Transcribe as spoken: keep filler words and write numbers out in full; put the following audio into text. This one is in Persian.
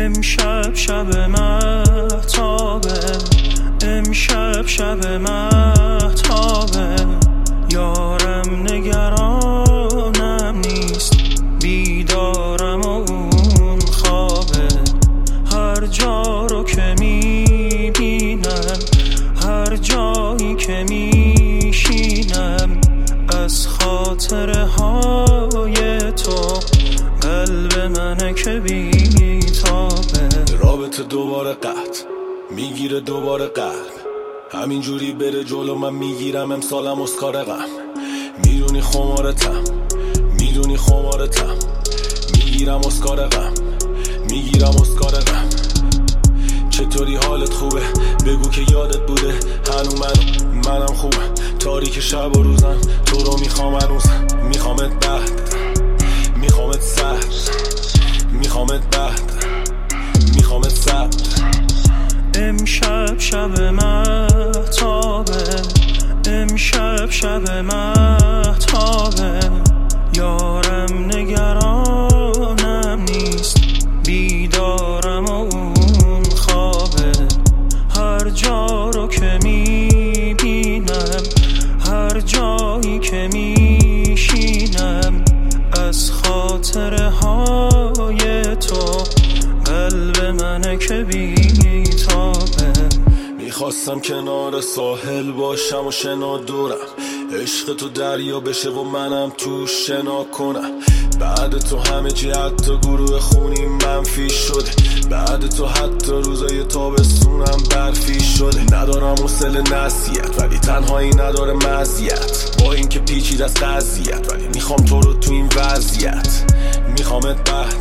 امشب شب مهتابه، امشب شب مهتابه، یارم نگرانم نیست، بیدارم و اون خوابه. هر جا رو که میبینم، هر جایی که میشینم، از خاطره های تو قلب منه که بیتابه. رابطه دوباره قطع میگیره، دوباره قلب همینجوری بره جلو، من میگیرم امسالم اسکار غم. میدونی خمارتم، میدونی خمارتم، میگیرم اسکار غم، میگیرم اسکار غم. چطوری حالت خوبه؟ بگو که یادت بوده هنو منو منم خوبم. تاریک شب و روزم تو رو میخوام هنوز، میخوامت بعد، میخوامت سر، میخوامت بعد، میخوامت سر. امشب شب مهتابه، امشب شب مهتابه، یارم نگرانم نیست، بیدارم و اون خوابه. هر جا رو که میبینم، هر جایی که میشینم، از خاطره های تو قلب منه که بیتابه. میخواستم کنار ساحل باشم و شنا دورم، عشق تو دریا بشه و منم تو شنا کنم. بعد تو همه چی حتی گروه خونی منفی شده، بعد تو حتی روزای تابستونم برفی شده. ندارم حوصله نصیحت ولی تنهایی نداره مزیت، با این که پیچید از قضیت ولی میخوام تو رو تو این وضعیت. میخوامت بعد،